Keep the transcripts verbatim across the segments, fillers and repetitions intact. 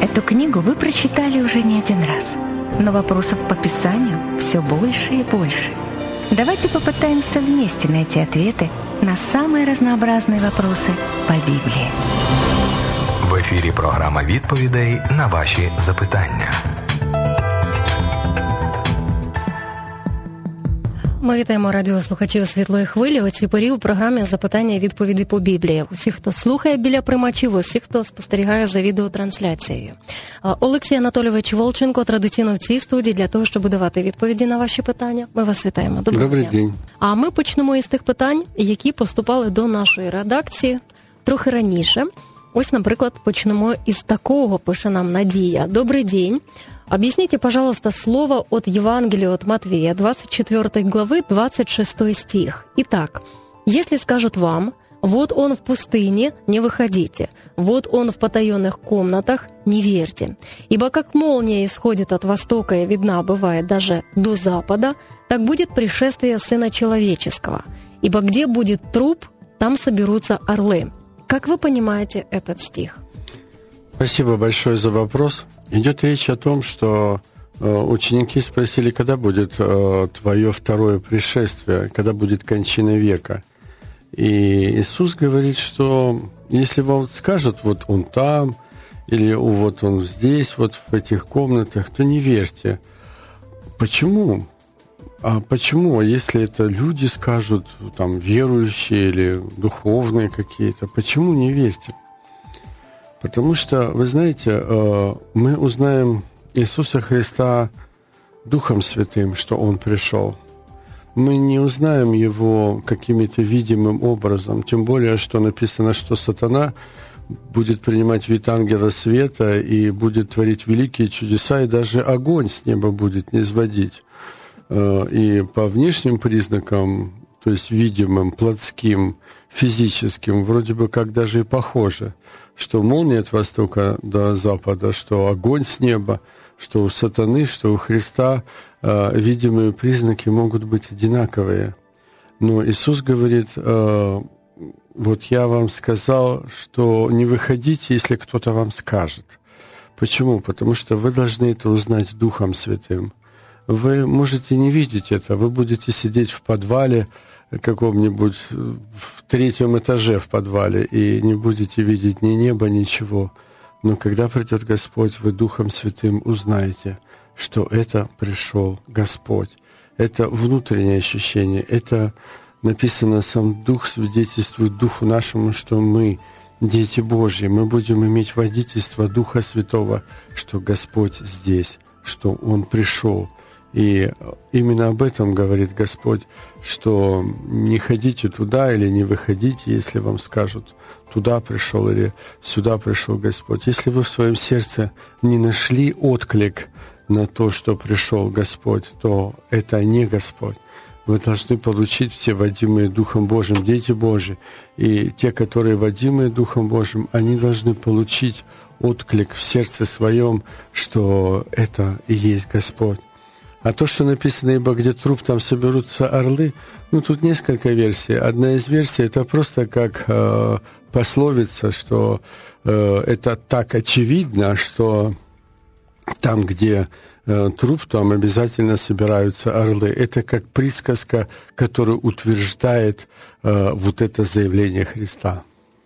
Эту книгу вы прочитали уже не один раз, но вопросов по Писанию все больше и больше. Давайте попытаемся вместе найти ответы на самые разнообразные вопросы по Біблії. В ефірі програма відповідей на ваші запитання. Ми вітаємо радіослухачів «Світлої хвилі» у цій порі у програмі «Запитання і відповіді по Біблії». Усі, хто слухає біля приймачів, усі, хто спостерігає за відеотрансляцією. Олексій Анатолійович Волченко традиційно в цій студії для того, щоб давати відповіді на ваші питання. Ми вас вітаємо. Доброго Добрий дня. день. А ми почнемо із тих питань, які поступали до нашої редакції трохи раніше. Ось, наприклад, почнемо із такого, пише нам Надія. Добрый день. Объясните, пожалуйста, слово от Евангелия от Матвея, двадцать четвёртой главы, двадцать шестой стих. Итак, если скажут вам, вот он в пустыне, не выходите, вот он в потаенных комнатах, не верьте. Ибо как молния исходит от востока и видна бывает даже до запада, так будет пришествие Сына Человеческого. Ибо где будет труп, там соберутся орлы. Как вы понимаете этот стих? Спасибо большое за вопрос. Идет речь о том, что э, ученики спросили, когда будет э, твое второе пришествие, когда будет кончина века. И Иисус говорит, что если вам скажут, вот он там, или вот он здесь, вот в этих комнатах, то не верьте. Почему? А почему, если это люди скажут, там, верующие или духовные какие-то, почему не верьте? Потому что, вы знаете, мы узнаем Иисуса Христа Духом Святым, что Он пришел. Мы не узнаем Его каким-то видимым образом, тем более, что написано, что сатана будет принимать вид ангела света и будет творить великие чудеса, и даже огонь с неба будет низводить. И по внешним признакам, то есть видимым, плотским, физическим, вроде бы как даже и похоже, что молния от востока до запада, что огонь с неба, что у сатаны, что у Христа э, видимые признаки могут быть одинаковые. Но Иисус говорит, э, вот я вам сказал, что не выходите, если кто-то вам скажет. Почему? Потому что вы должны это узнать Духом Святым. Вы можете не видеть это, вы будете сидеть в подвале каком-нибудь, в третьем этаже в подвале, и не будете видеть ни неба, ничего. Но когда придет Господь, вы Духом Святым узнаете, что это пришел Господь. Это внутреннее ощущение, это написано, сам Дух свидетельствует Духу нашему, что мы дети Божьи, мы будем иметь водительство Духа Святого, что Господь здесь, что Он пришел. И именно об этом говорит Господь, что не ходите туда или не выходите, если вам скажут, туда пришел или сюда пришел Господь. Если вы в своем сердце не нашли отклик на то, что пришел Господь, то это не Господь. Вы должны получить все водимые Духом Божьим, дети Божьи. И те, которые водимые Духом Божьим, они должны получить отклик в сердце своем, что это и есть Господь. А то, что написано, ибо где труп, там соберутся орлы, ну, тут несколько версий. Одна из версий, это просто как э, пословица, что э, это так очевидно, что там, где э, труп, там обязательно собираются орлы. Это как присказка, которая утверждает э, вот это заявление Христа.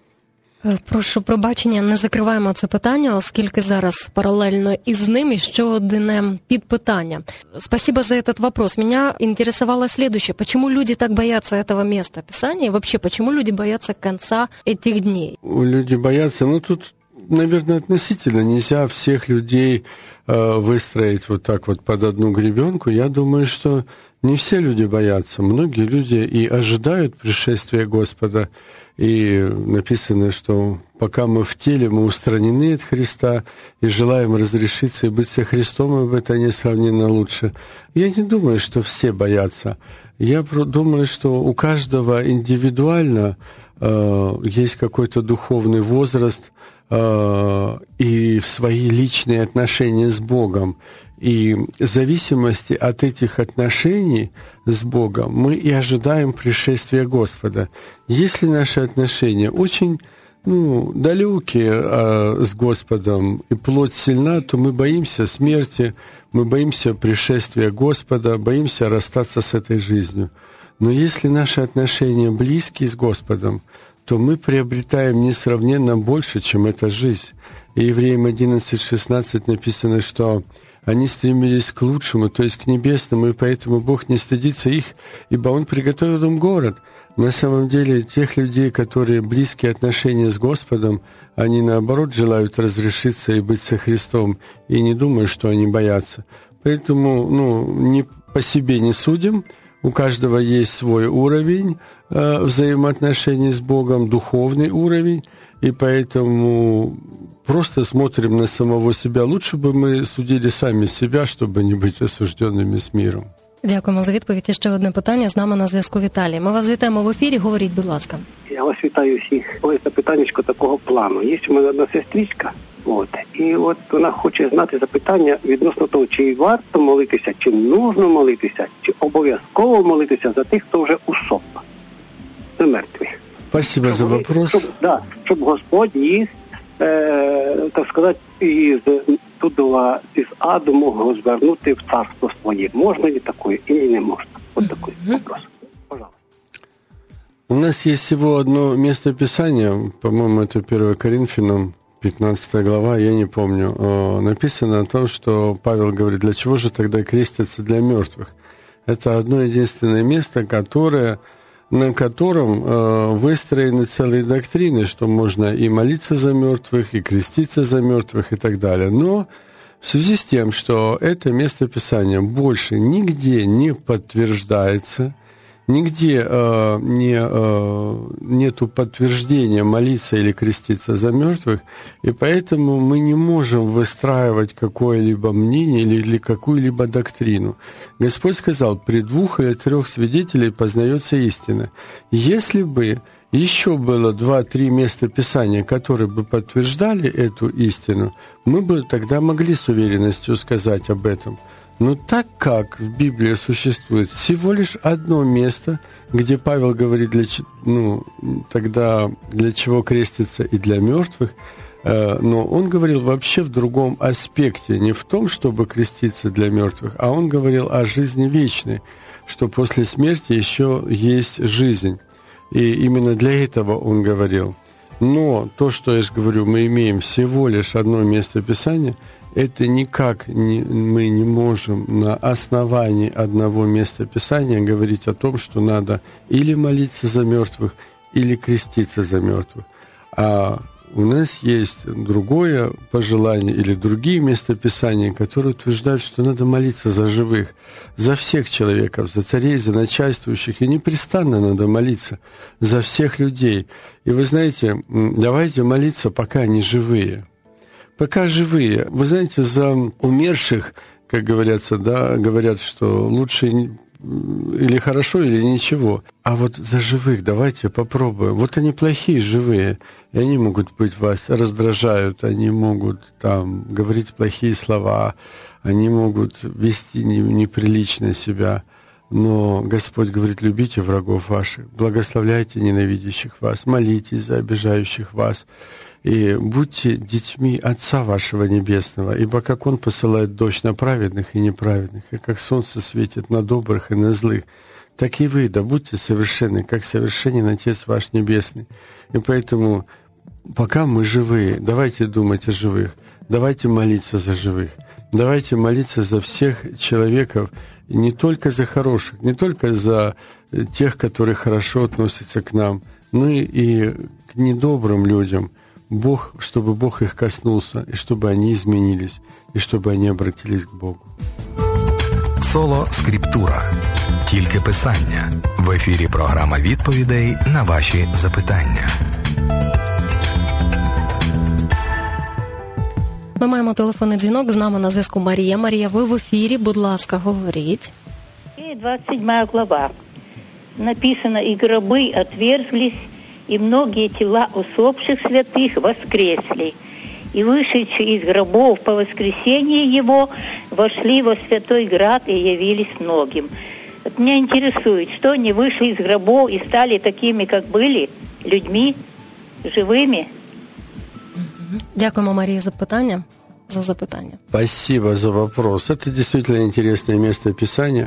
Прошу пробачення, не закриваємо це питання, оскільки зараз паралельно із ним еще одне підпитання. Спасибо за этот вопрос. Меня интересовало следующее. Почему люди так боятся этого места Писания? И вообще, почему люди боятся конца этих дней? Люди боятся, ну тут, наверное, относительно. Нельзя всех людей э, выстроить вот так вот под одну гребенку. Я думаю, что не все люди боятся. Многие люди и ожидают пришествия Господа. И написано, что пока мы в теле, мы устранены от Христа и желаем разрешиться и быть со Христом, и это несравненно лучше. Я не думаю, что все боятся. Я думаю, что у каждого индивидуально э, есть какой-то духовный возраст э, и свои личные отношения с Богом. И в зависимости от этих отношений с Богом мы и ожидаем пришествия Господа. Если наши отношения очень ну, далекие а, с Господом, и плоть сильна, то мы боимся смерти, мы боимся пришествия Господа, боимся расстаться с этой жизнью. Но если наши отношения близкие с Господом, то мы приобретаем несравненно больше, чем эта жизнь. И Евреям одиннадцать шестнадцать написано, что они стремились к лучшему, то есть к небесному, и поэтому Бог не стыдится их, ибо Он приготовил им город. На самом деле, тех людей, которые близкие отношения с Господом, они, наоборот, желают разрешиться и быть со Христом, и не думаю, что они боятся. Поэтому, ну, не по себе не судим. У каждого есть свой уровень э, взаимоотношений с Богом, духовный уровень, и поэтому просто смотрим на самого себя. Лучше бы мы судили сами себя, чтобы не быть осужденными с миром. Дякуємо за відповідь. І ще одне питання. З нами на зв'язку Віталій. Ми вас вітаємо в ефірі. Говоріть, будь ласка. Я вас вітаю всіх. Ось запитаннячко такого плану. Є у мене одна сестричка, от, і от вона хоче знати запитання відносно того, чи варто молитися, чи нужно молитися, чи обов'язково молитися за тих, хто вже усоп, не мертві. Спасибо щоб, за вопрос. Щоб, да, щоб Господь їх, е, так сказати, із тудова, із аду мог звернути в царство своє. Можна ли такое или не можно? Вот такой mm-hmm. вопрос. Пожалуйста. У нас есть всего одно место Писания, по-моему, это первое Коринфянам, пятнадцатая глава, я не помню, написано о том, что Павел говорит, для чего же тогда крестятся для мертвых? Это одно единственное место, которое, на котором выстроены целые доктрины, что можно и молиться за мертвых, и креститься за мертвых и так далее. Но в связи с тем, что это место Писания больше нигде не подтверждается, нигде э, не, э, нету подтверждения молиться или креститься за мертвых, и поэтому мы не можем выстраивать какое-либо мнение или, или какую-либо доктрину. Господь сказал, при двух или трех свидетелей познается истина. Если бы еще было два-три места Писания, которые бы подтверждали эту истину, мы бы тогда могли с уверенностью сказать об этом. Но так как в Библии существует всего лишь одно место, где Павел говорит, для, ну, тогда для чего креститься и для мертвых, э, но он говорил вообще в другом аспекте, не в том, чтобы креститься для мертвых, а он говорил о жизни вечной, что после смерти еще есть жизнь. И именно для этого он говорил. Но то, что я же говорю, мы имеем всего лишь одно место Писания, это никак не, мы не можем на основании одного места Писания говорить о том, что надо или молиться за мертвых, или креститься за мертвых. А у нас есть другое пожелание или другие места Писания, которые утверждают, что надо молиться за живых, за всех человеков, за царей, за начальствующих, и непрестанно надо молиться за всех людей. И вы знаете, давайте молиться, пока они живые. Пока живые. Вы знаете, за умерших, как говорятся, да, говорят, что лучше или хорошо, или ничего. А вот за живых давайте попробуем. Вот они плохие живые, и они могут быть вас раздражают, они могут там говорить плохие слова, они могут вести неприлично себя. Но Господь говорит, любите врагов ваших, благословляйте ненавидящих вас, молитесь за обижающих вас. И будьте детьми Отца вашего Небесного, ибо как Он посылает дождь на праведных и неправедных, и как солнце светит на добрых и на злых, так и вы, да будьте совершенны, как совершенен Отец ваш Небесный. И поэтому, пока мы живые, давайте думать о живых, давайте молиться за живых, давайте молиться за всех человеков, не только за хороших, не только за тех, которые хорошо относятся к нам, но и к недобрым людям, Бог, чтобы Бог их коснулся, и чтобы они изменились, и чтобы они обратились к Богу. Соло Скриптура. Тільки писання. В ефірі програма відповідей на ваші запитання. Ми маємо телефонний дзвінок. З нами на зв'язку Марія. Марія, ви в ефірі. Будь ласка, говоріть. двадцать седьмая глава. Написано, и гробы отверзлись, и многие тела усопших святых воскресли. И вышедшие из гробов по воскресении его вошли во святой град и явились многим. Вот меня интересует, что они вышли из гробов и стали такими, как были, людьми, живыми? Дякуємо, Марія, за питання. За запитання. Спасибо за вопрос. Это действительно интересное место Писания.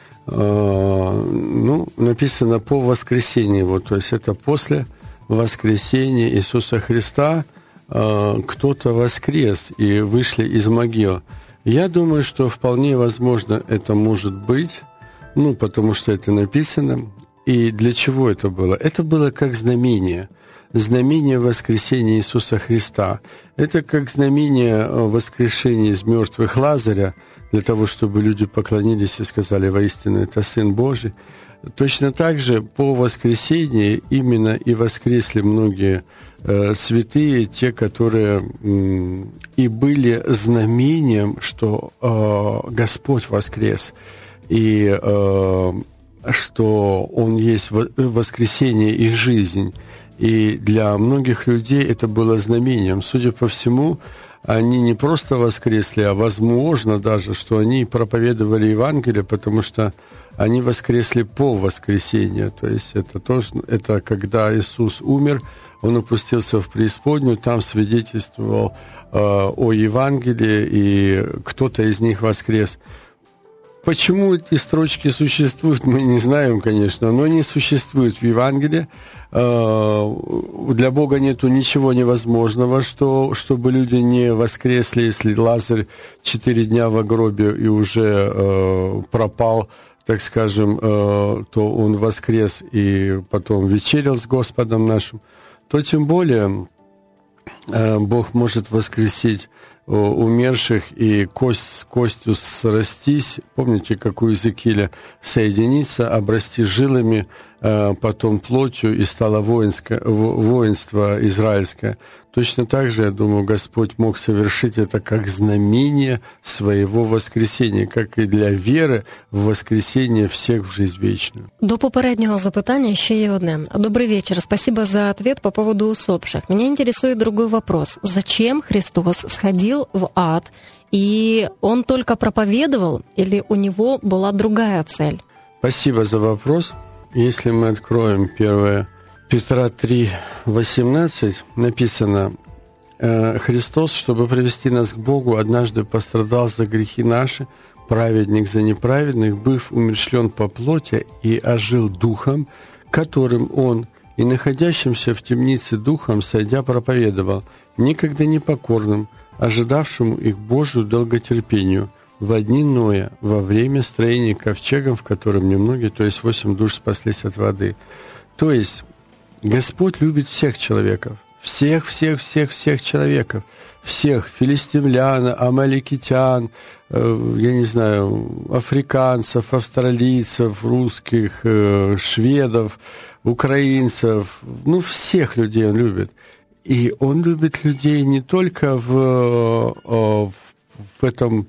Ну, написано по воскресению. Вот, то есть это после воскресения Иисуса Христа кто-то воскрес и вышли из могил. Я думаю, что вполне возможно это может быть, ну, потому что это написано. И для чего это было? Это было как знамение. Знамение воскресения Иисуса Христа. Это как знамение воскрешения из мертвых Лазаря, для того, чтобы люди поклонились и сказали: воистину, это Сын Божий. Точно так же по воскресении именно и воскресли многие э, святые, те, которые э, и были знамением, что э, Господь воскрес, и э, что Он есть воскресение и жизнь. И для многих людей это было знамением. Судя по всему, они не просто воскресли, а возможно даже, что они проповедовали Евангелие, потому что они воскресли по воскресению. То есть это тоже, это когда Иисус умер, Он опустился в преисподнюю, там свидетельствовал э, о Евангелии, и кто-то из них воскрес. Почему эти строчки существуют, мы не знаем, конечно, но они существуют в Евангелии. Для Бога нету ничего невозможного, что, чтобы люди не воскресли, если Лазарь четыре дня в гробе и уже э, пропал, так скажем, э, то он воскрес и потом вечерял с Господом нашим, то тем более э, Бог может воскресить умерших и кость с костью срастись. Помните, как у Иезекииля: соединиться, обрасти жилами, потом плотью, и стало воинское, воинство израильское. Точно так же, я думаю, Господь мог совершить это как знамение своего воскресения, как и для веры в воскресение всех в жизнь вечную. До попереднего запитания еще є одне. Добрый вечер. Спасибо за ответ по поводу усопших. Меня интересует другой вопрос. Зачем Христос сходил в ад? И Он только проповедовал, или у Него была другая цель? Спасибо за вопрос. Если мы откроем первое Петра три восемнадцать, написано: «Христос, чтобы привести нас к Богу, однажды пострадал за грехи наши, праведник за неправедных, быв умерщвлен по плоти и ожил духом, которым Он и находящимся в темнице духом, сойдя, проповедовал, никогда непокорным, ожидавшему их Божию долготерпению, в дни Ноя, во время строения ковчега, в котором немногие, то есть восемь душ, спаслись от воды». То есть Господь любит всех человеков, всех, всех, всех, всех человеков, всех филистимлян, амаликитян, э, я не знаю, африканцев, австралийцев, русских, э, шведов, украинцев, ну, всех людей Он любит. И Он любит людей не только в, в, в этом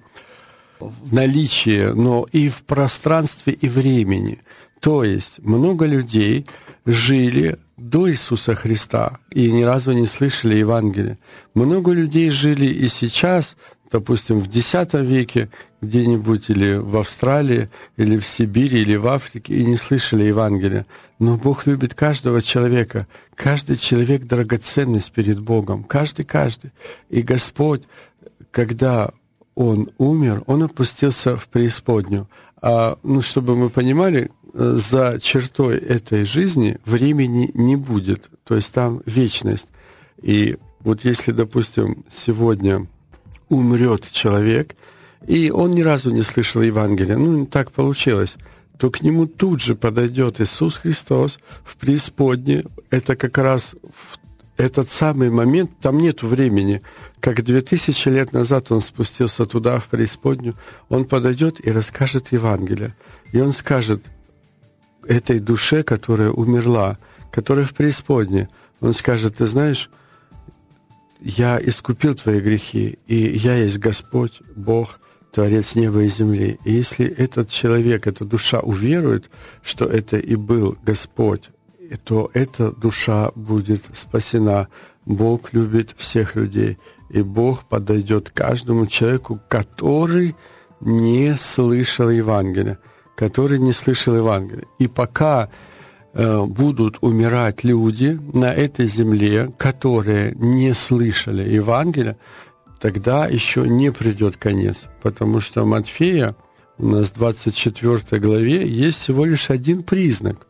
в наличии, но и в пространстве и времени. То есть много людей жили до Иисуса Христа и ни разу не слышали Евангелия. Много людей жили и сейчас, допустим, в десятом веке где-нибудь или в Австралии, или в Сибири, или в Африке, и не слышали Евангелия. Но Бог любит каждого человека. Каждый человек — драгоценность перед Богом. Каждый, каждый. И Господь, когда Он умер, Он опустился в преисподнюю. А, ну, чтобы мы понимали, за чертой этой жизни времени не будет. То есть там вечность. И вот если, допустим, сегодня умрет человек, и он ни разу не слышал Евангелия, ну, так получилось, то к нему тут же подойдет Иисус Христос в преисподней. Это как раз в этот самый момент, там нет времени. Как две тысячи лет назад Он спустился туда, в преисподнюю, Он подойдет и расскажет Евангелие. И Он скажет этой душе, которая умерла, которая в преисподней, Он скажет: ты знаешь, я искупил твои грехи, и я есть Господь, Бог, Творец неба и земли. И если этот человек, эта душа уверует, что это и был Господь, то эта душа будет спасена. Бог любит всех людей, и Бог подойдет каждому человеку, который не слышал Евангелия, который не слышал Евангелия. И пока будут умирать люди на этой земле, которые не слышали Евангелия, тогда еще не придет конец. Потому что в Матфея, у нас в двадцать четвёртой главе, есть всего лишь один признак.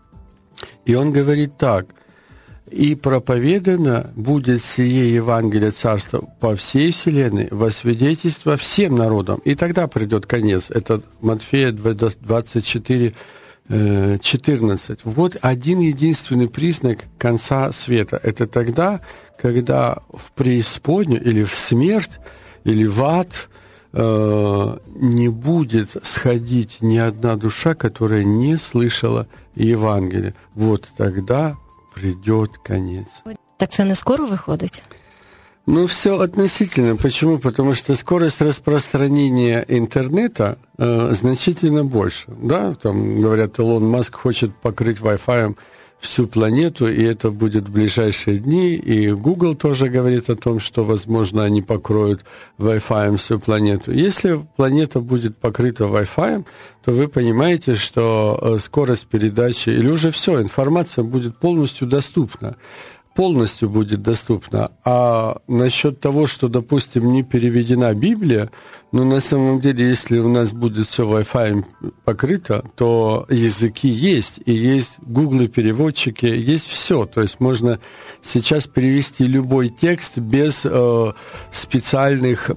И он говорит так: «И проповедано будет сие Евангелие Царства по всей вселенной во свидетельство всем народам». И тогда придет конец. Это Матфея двадцать четыре, четырнадцать. Вот один единственный признак конца света. Это тогда, когда в преисподнюю или в смерть, или в ад э, не будет сходить ни одна душа, которая не слышала Евангелия. Вот тогда придет конец. Так це не скоро виходить? Ну, все относительно. Почему? Потому что скорость распространения интернета э, значительно больше. Да? Там, говорят, Илон Маск хочет покрыть Wi-Fi всю планету, и это будет в ближайшие дни. И Google тоже говорит о том, что, возможно, они покроют Wi-Fi всю планету. Если планета будет покрыта Wi-Fi, то вы понимаете, что скорость передачи, или уже все, информация будет полностью доступна. полностью будет доступна. А насчет того, что, допустим, не переведена Библия, ну, на самом деле, если у нас будет все Wi-Fi покрыто, то языки есть, и есть Google-переводчики, есть все. То есть можно сейчас перевести любой текст без э, специальных,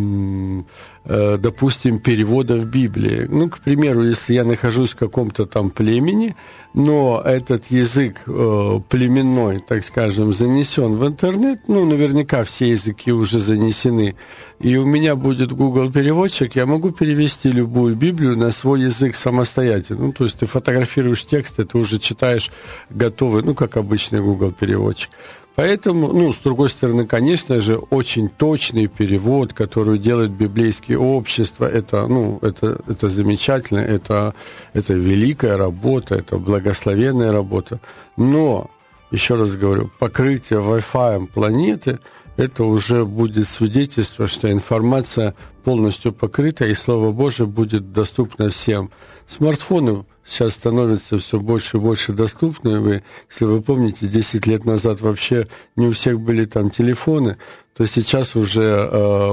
э, допустим, переводов Библии. Ну, к примеру, если я нахожусь в каком-то там племени, но этот язык э, племенной, так скажем, занесен в интернет, ну, наверняка все языки уже занесены, и у меня будет Google-переводчик, я могу перевести любую Библию на свой язык самостоятельно. Ну, то есть ты фотографируешь текст, и ты уже читаешь готовый, ну, как обычный Google-переводчик. Поэтому, ну, с другой стороны, конечно же, очень точный перевод, который делают библейские общества, это, ну, это, это замечательно, это, это великая работа, это благословенная работа. Но, еще раз говорю, покрытие Wi-Fi планеты, это уже будет свидетельство, что информация полностью покрыта, и Слово Божие будет доступно всем. Смартфоны сейчас становятся все больше и больше доступны. Вы, если вы помните, десять лет назад вообще не у всех были там телефоны, то сейчас уже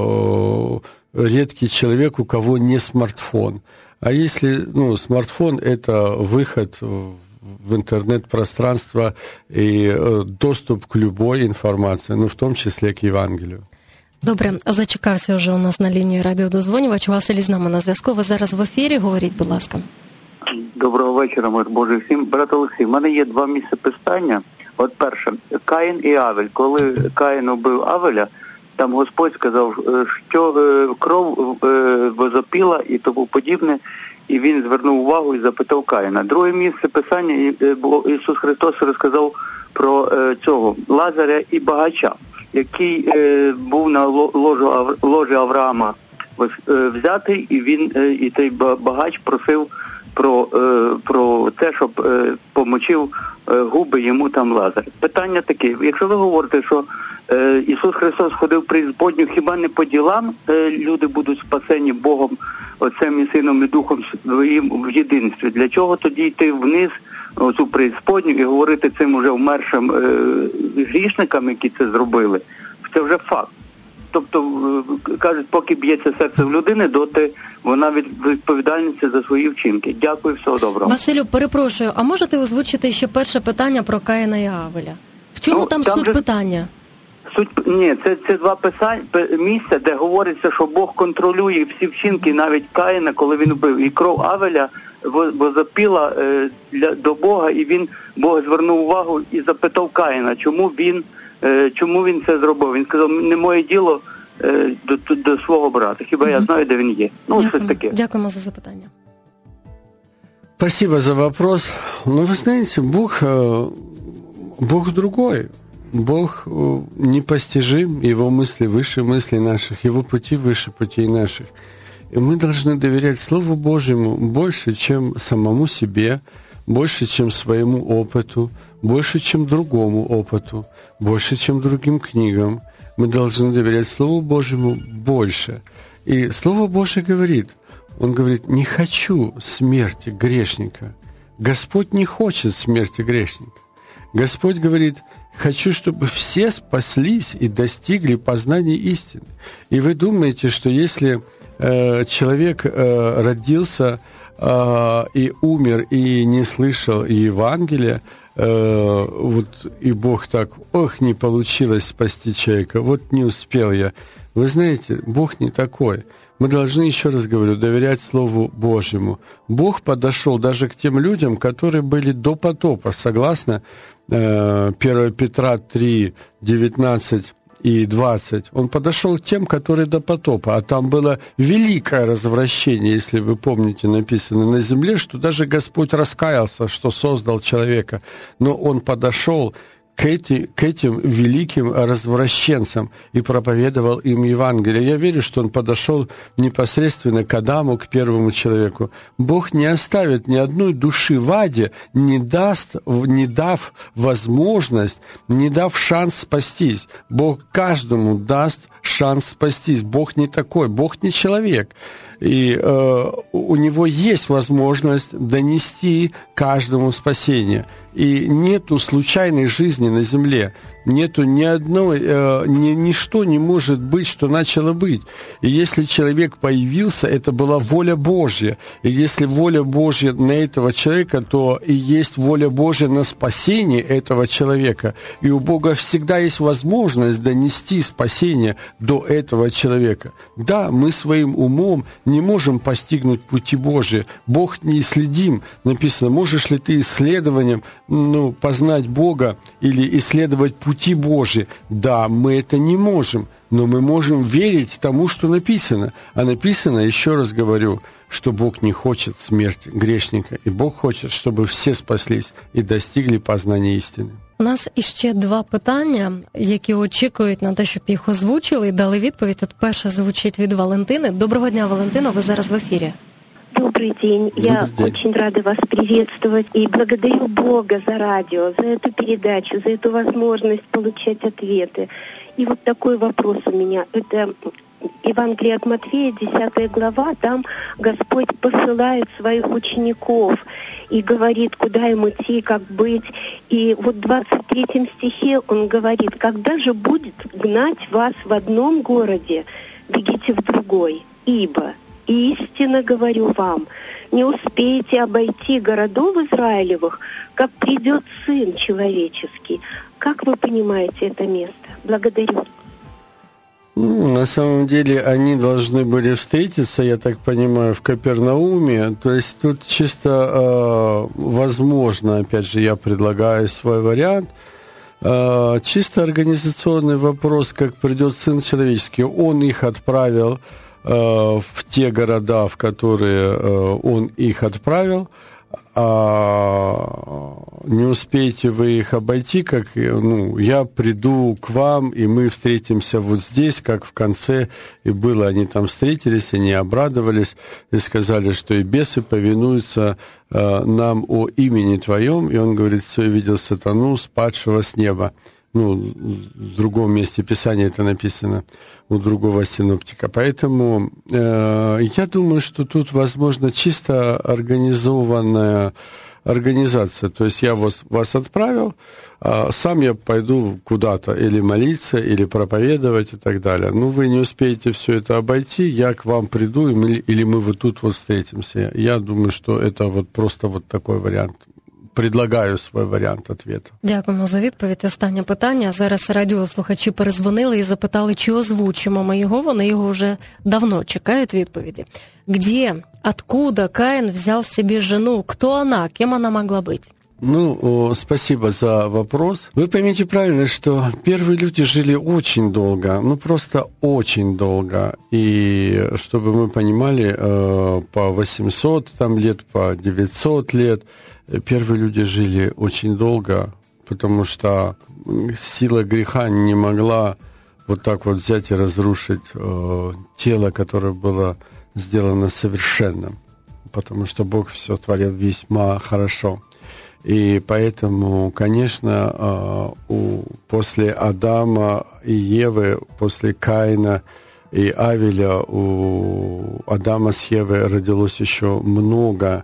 э, редкий человек, у кого не смартфон. А если, ну, смартфон – это выход в в интернет-пространство и доступ к любой інформації, ну, в тому числі к Євангелію. Добре, зачекався вже у нас на лінії радіодозвонювач. Василь з нами на зв'язку. Ви зараз в ефірі. Говоріть, будь ласка. Доброго вечора, мир Божий всім. Брат Олексій, в мене є два місця писання. От перше, Каїн і Авель. Коли Каїн убив Авеля, там Господь сказав, що кров возопіла і тому подібне, і він звернув увагу і запитав Каїна. Друге місце писання, Ісус Христос розказав про цього Лазаря і багача, який був на ложі Авраама взятий, і він, і той багач просив про, про те, щоб помочив губи йому там Лазар. Питання таке, якщо ви говорите, що Ісус Христос ходив в преісподню, хіба не по ділам люди будуть спасені Богом, Отцем і Сином і Духом своїм в єдинстві? Для чого тоді йти вниз, цю преісподню, і говорити цим уже вмершим грішникам, які це зробили? Це вже факт. Тобто, кажуть, поки б'ється серце в людини, доти вона відповідальниця за свої вчинки. Дякую, всього доброго. Василю, перепрошую, а можете озвучити ще перше питання про Каїна і Авеля? В чому ну, там, там суть же... питання? Суть, ні, це, це два писань, місця, де говориться, що Бог контролює всі вчинки, навіть Каїна, коли він вбив. І кров Авеля возопіла е, для, до Бога, і він, Бог звернув увагу і запитав Каїна, чому він, е, чому він це зробив. Він сказав, не моє діло е, до, до, до свого брата, хіба угу. я знаю, де він є. Ну, Дякуємо. щось таке. Дякуємо за запитання. Спасибо за вопрос. Ну, вы знаете, Бог, Бог другой. Бог непостижим, Его мысли выше мыслей наших, Его пути выше путей наших. И мы должны доверять Слову Божьему больше, чем самому себе, больше, чем своему опыту, больше, чем другому опыту, больше, чем другим книгам. Мы должны доверять Слову Божьему больше. И Слово Божье говорит, Он говорит, не хочу смерти грешника, Господь не хочет смерти грешника. Господь говорит: хочу, чтобы все спаслись и достигли познания истины. И вы думаете, что если э, человек э, родился э, и умер, и не слышал Евангелия, э, вот и Бог так: ох, не получилось спасти человека, вот не успел я. Вы знаете, Бог не такой. Мы должны, еще раз говорю, доверять Слову Божьему. Бог подошел даже к тем людям, которые были до потопа, согласно э, первое Петра три, девятнадцать и двадцать. Он подошел к тем, которые до потопа. А там было великое развращение, если вы помните, написано на земле, что даже Господь раскаялся, что создал человека. Но Он подошел к этим, к этим великим развращенцам и проповедовал им Евангелие. Я верю, что он подошел непосредственно к Адаму, к первому человеку. Бог не оставит ни одной души в аде, не даст, не дав возможность, не дав шанс спастись. Бог каждому даст шанс спастись. Бог не такой, Бог не человек. И э, у Него есть возможность донести каждому спасение. И нету случайной жизни на земле. Нету ни одной, э, ни, ничто не может быть, что начало быть. И если человек появился, это была воля Божья. И если воля Божья на этого человека, то и есть воля Божья на спасение этого человека. И у Бога всегда есть возможность донести спасение до этого человека. Да, мы своим умом не можем постигнуть пути Божьи. Бог не следим. Написано: можешь ли ты исследованием ну, познать Бога или исследовать пути Божьи? Да, мы это не можем, но мы можем верить тому, что написано. А написано, еще раз говорю, что Бог не хочет смерти грешника, і Бог хоче, щоб всі спаслись і достигли познання істини. У нас іще два питання, які очікують на те, щоб їх озвучили і дали відповідь. От перше звучить від Валентини. Доброго дня, Валентино, ви зараз в ефірі. Добрый день. Добрый Я день. очень рада вас приветствовать и благодарю Бога за радио, за эту передачу, за эту возможность получать ответы. И вот такой вопрос у меня. Это Евангелие от Матфея, десятая глава. Там Господь посылает своих учеников и говорит, куда им идти, как быть. И вот в двадцать третьем стихе Он говорит: когда же будет гнать вас в одном городе, бегите в другой, ибо... истинно говорю вам, не успеете обойти городов Израилевых, как придет Сын Человеческий. Как вы понимаете это место? Благодарю. Ну, на самом деле они должны были встретиться, я так понимаю, в Капернауме. То есть тут чисто э, возможно, опять же, я предлагаю свой вариант, э, чисто организационный вопрос, как придет Сын Человеческий. Он их отправил в те города, в которые Он их отправил, а не успеете вы их обойти, как ну, я приду к вам, и мы встретимся вот здесь, как в конце и было. Они там встретились, они обрадовались и сказали, что и бесы повинуются нам о имени Твоем. И Он говорит: все, я видел сатану, спадшего с неба. Ну, в другом месте Писания это написано, у другого синоптика. Поэтому э, я думаю, что тут, возможно, чисто организованная организация. То есть я вас, вас отправил, а сам я пойду куда-то или молиться, или проповедовать и так далее. Ну, вы не успеете все это обойти, я к вам приду, или мы вот тут вот встретимся. Я думаю, что это вот просто вот такой вариант. Предлагаю свій варіант відповіді. Дякуємо за відповідь. Останнє питання. Зараз радіослухачі перезвонили і запитали, чи озвучимо ми його. Вони його вже давно чекають відповіді. Где, откуда Каин взял себе жену? Кто она? Кем она могла быть? Ну, о, спасибо за вопрос. Вы поймите правильно, что первые люди жили очень долго, ну просто очень долго. И чтобы мы понимали, э, по восемьсот там, лет, по девятьсот лет, первые люди жили очень долго, потому что сила греха не могла вот так вот взять и разрушить э, тело, которое было сделано совершенным, потому что Бог все творил весьма хорошо. И поэтому, конечно, у, после Адама и Евы, после Каина и Авеля, у Адама с Евой родилось еще много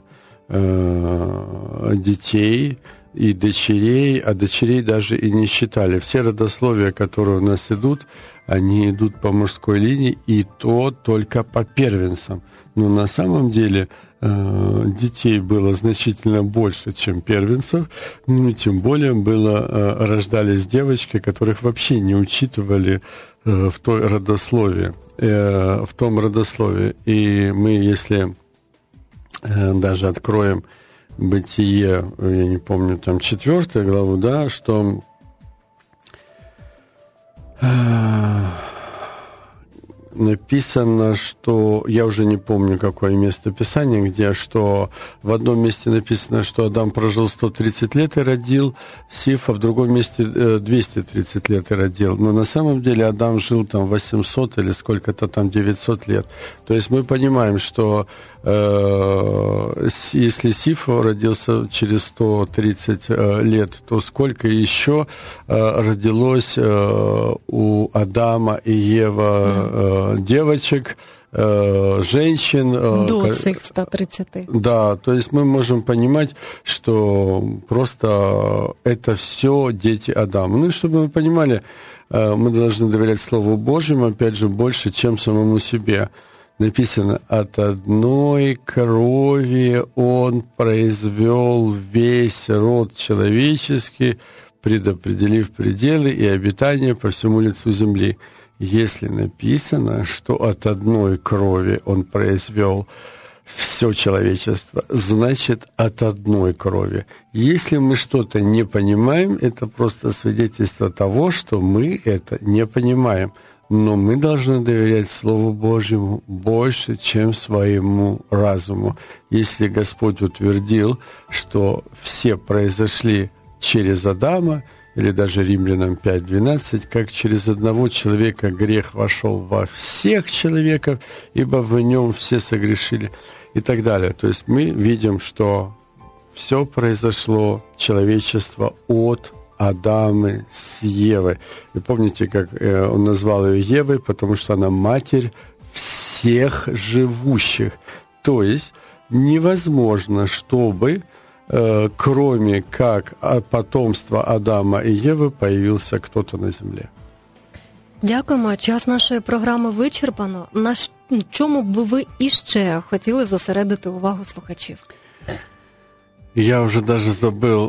э, детей и дочерей, а дочерей даже и не считали. Все родословия, которые у нас идут, они идут по мужской линии, и то только по первенцам. Но на самом деле э, детей было значительно больше, чем первенцев, ну и тем более было, э, рождались девочки, которых вообще не учитывали э, в той родословии, э, в том родословии. И мы, если э, даже откроем Бытие, я не помню, там четвертую главу, да, что э, написано, что, я уже не помню, какое место Писания, где, что в одном месте написано, что Адам прожил сто тридцать лет и родил Сиф, а в другом месте двести тридцать лет и родил. Но на самом деле Адам жил там восемьсот или сколько-то там девятьсот лет. То есть мы понимаем, что э, если Сиф родился через сто тридцать лет, то сколько еще э, родилось э, у Адама и Евы э, девочек, э, женщин. Э, До цих ста тридцати. Да, то есть мы можем понимать, что просто это все дети Адама. Ну и чтобы мы понимали, э, мы должны доверять Слову Божьему, опять же, больше, чем самому себе. Написано, от одной крови он произвел весь род человеческий, предопределив пределы и обитание по всему лицу земли. Если написано, что от одной крови он произвел все человечество, значит, от одной крови. Если мы что-то не понимаем, это просто свидетельство того, что мы это не понимаем. Но мы должны доверять Слову Божьему больше, чем своему разуму. Если Господь утвердил, что все произошли через Адама, или даже Римлянам пять двенадцать, как через одного человека грех вошел во всех человеков, ибо в нем все согрешили, и так далее. То есть мы видим, что все произошло, человечество, от Адама с Евой. И помните, как он назвал ее Евой, потому что она матерь всех живущих. То есть невозможно, чтобы кроме как от потомства Адама і Єви появився хтось на землі. Дякуємо. Час нашої програми вичерпано. На чому б ви іще хотіли зосередити увагу слухачів? Я уже даже забыл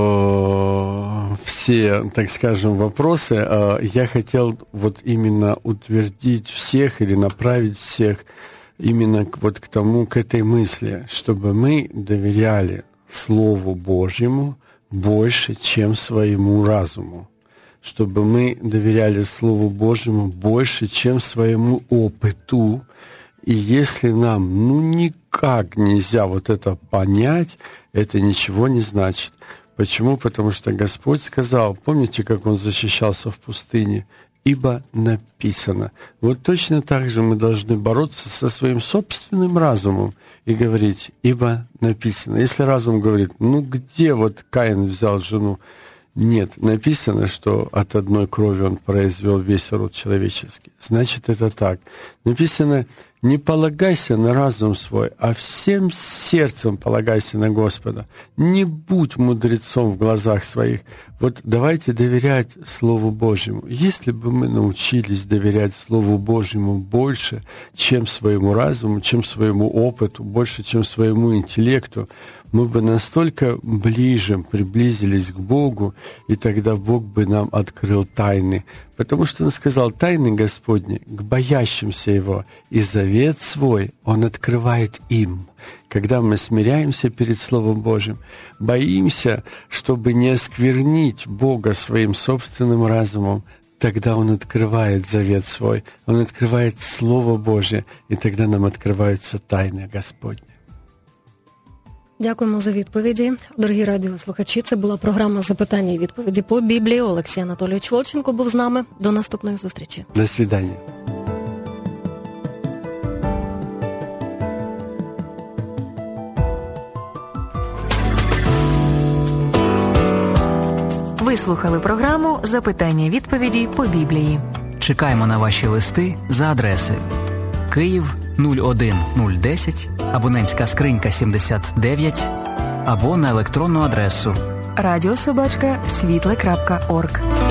э, все, так скажем, вопросы. Э, я хотел вот именно утвердить всех или направить всех именно вот к тому, к этой мысли, чтобы мы доверяли Слову Божьему больше, чем своему разуму. Чтобы мы доверяли Слову Божьему больше, чем своему опыту. И если нам ну никак нельзя вот это понять, это ничего не значит. Почему? Потому что Господь сказал, помните, как Он защищался в пустыне? Ибо написано. Вот точно так же мы должны бороться со своим собственным разумом и говорить, ибо написано. Если разум говорит, ну где вот Каин взял жену? Нет, написано, что от одной крови он произвел весь род человеческий. Значит, это так. Написано, не полагайся на разум свой, а всем сердцем полагайся на Господа. Не будь мудрецом в глазах своих. Вот давайте доверять Слову Божьему. Если бы мы научились доверять Слову Божьему больше, чем своему разуму, чем своему опыту, больше, чем своему интеллекту, мы бы настолько ближе приблизились к Богу, и тогда Бог бы нам открыл тайны. Потому что Он сказал, тайны Господни к боящимся Его, и завет свой Он открывает им. Когда мы смиряемся перед Словом Божьим, боимся, чтобы не осквернить Бога своим собственным разумом, тогда Он открывает завет свой, Он открывает Слово Божье, и тогда нам открываются тайны Господни. Дякуємо за відповіді. Дорогі радіослухачі, це була програма «Запитання і відповіді по Біблії». Олексій Анатолійович Волченко був з нами. До наступної зустрічі. До свидання. Ви слухали програму «Запитання і відповіді по Біблії». Чекаємо на ваші листи за адресою Київ нуль один нуль десять абонентська скринька сімдесят дев'ять, або на електронну адресу радіособачка світле крапка орг.